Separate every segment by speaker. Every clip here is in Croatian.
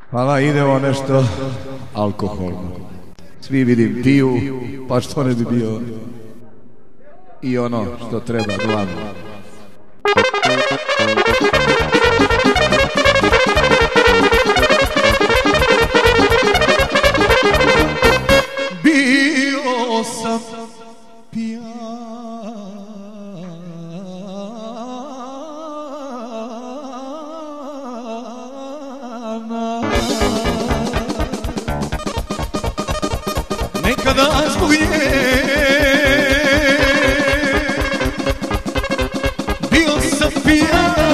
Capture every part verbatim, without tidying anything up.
Speaker 1: Hvala, idemo nešto alkoholno. Svi vidim piju, pa što ne bi bio i ono što treba glavno.
Speaker 2: Bio sam pijana, nekada zbog nje bio sam pijana,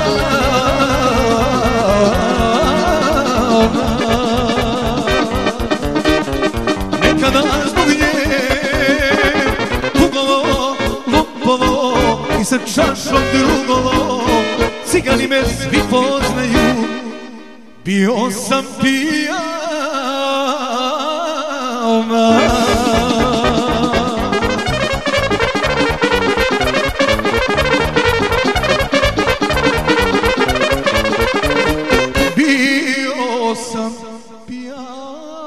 Speaker 2: nekada zbog nje tugovo, lupovo i sa čašom drugovo, cigani me svi poznaju, bio sam pijana. Bio sam pijana,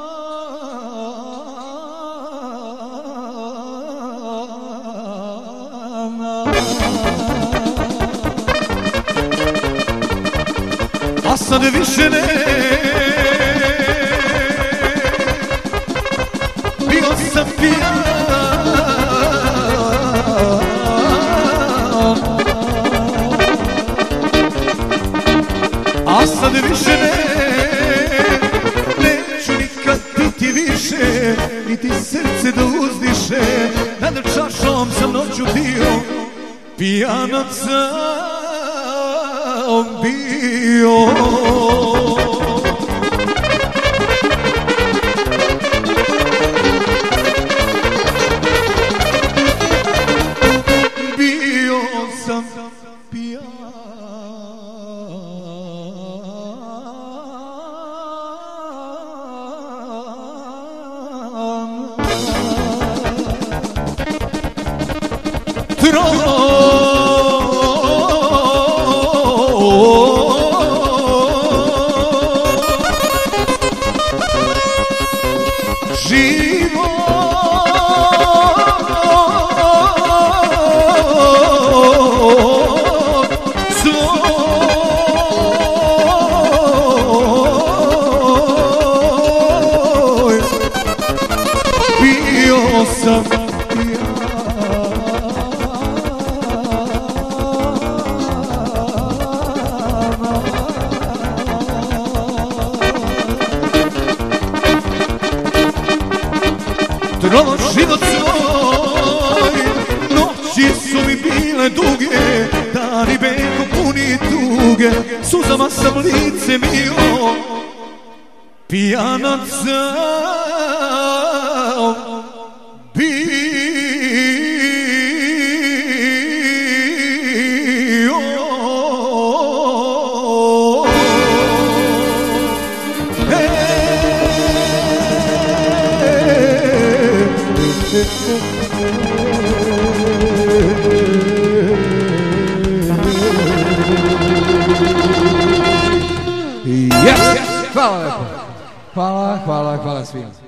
Speaker 2: a sad više ne. Bio sam pijana, a sad više ne. Neću nikad piti više, niti srce da uzdiše. Nad čašom sam noću bio, pijanac sam bio. Bio sam pijana, živo svoj bio sam Trovo život svoj, noći su mi bile duge, dani beko puni tuge, suzama sam lice mio, pijanac sam bio.
Speaker 1: Yes! Hvala lepo. Hvala, hvala, hvala svima.